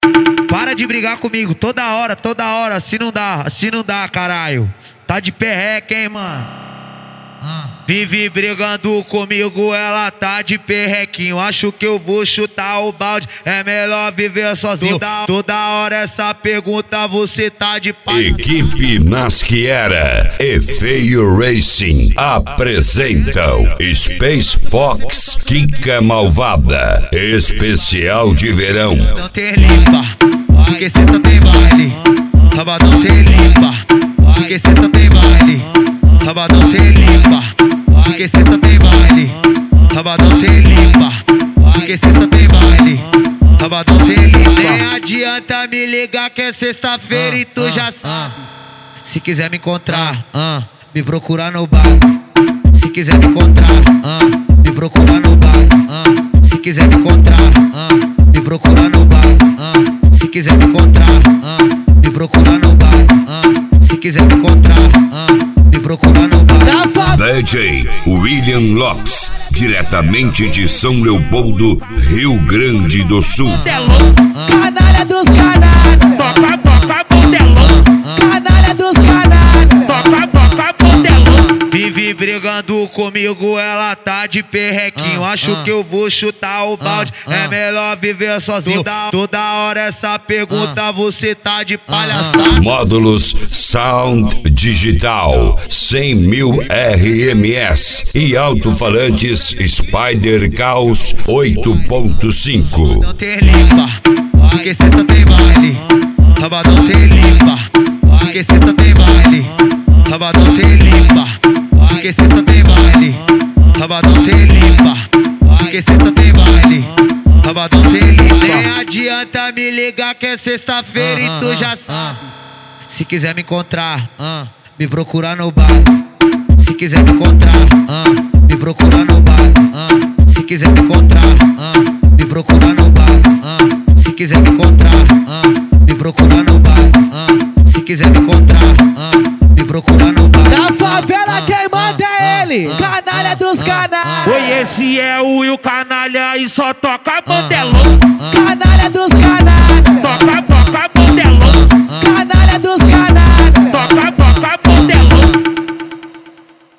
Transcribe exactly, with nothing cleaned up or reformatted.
Para de brigar comigo toda hora, toda hora. Assim não dá, assim não dá, caralho. Tá de perreca, hein, mano? Vive brigando comigo, ela tá de perrequinho. Acho que eu vou chutar o balde, é melhor viver sozinho. Toda, toda hora essa pergunta, você tá de palha. Equipe Nasciera e Feio Racing apresentam Space Fox Kika Malvada, especial de verão. Não tem limpa, porque sexta tem baile. Sabadão tem limpa, porque sexta tem baile. Sabadão tem limpa, porque sexta tem baile. Sabadão tem limpa, porque sexta tem baile. Sabadão tem limpa. Nem adianta me ligar que é sexta-feira e tu já sabe. Se quiser me encontrar, me procurar no bar. Se quiser me encontrar, me procurar no bar. Se quiser me encontrar, me procurar no bar. Se quiser me encontrar, me procurar no bar. Se quiser me encontrar, me procurar no bar. D J William Lopes, diretamente de São Leopoldo, Rio Grande do Sul. Canalha dos canalhas, Toca, toca, modelão. canalha dos canalhas. Toca, toca, modelão. Vive brigando comigo, ela tá de perrequinho. Acho que eu vou chutar o balde, é melhor viver sozinho. Toda, toda hora essa pergunta, você tá de palhaçada. Módulos Sound Digital cem mil R M S e alto-falantes Spider Caos oito ponto cinco. Não tem limpa, porque sexta tem baile. Sabadão tem limpa, porque sexta tem baile. Sabadão tem limpa, porque sexta tem baile. Sabadão tem limpa, porque sexta tem baile. Sabadão tem limpa. Nem adianta me ligar que é sexta-feira e tu já sabe. Se quiser me encontrar, me procurar no bar. Se quiser me encontrar, me procurar no bar. Se quiser me encontrar, me procurar no bar. Se quiser me encontrar, me procurar no bar. Se quiser me encontrar, me procurar no bar. Na favela quem manda é ele, canalha dos canalhas. Oi, esse é o Will Canalha e só toca modelão. Canalha dos canalhas.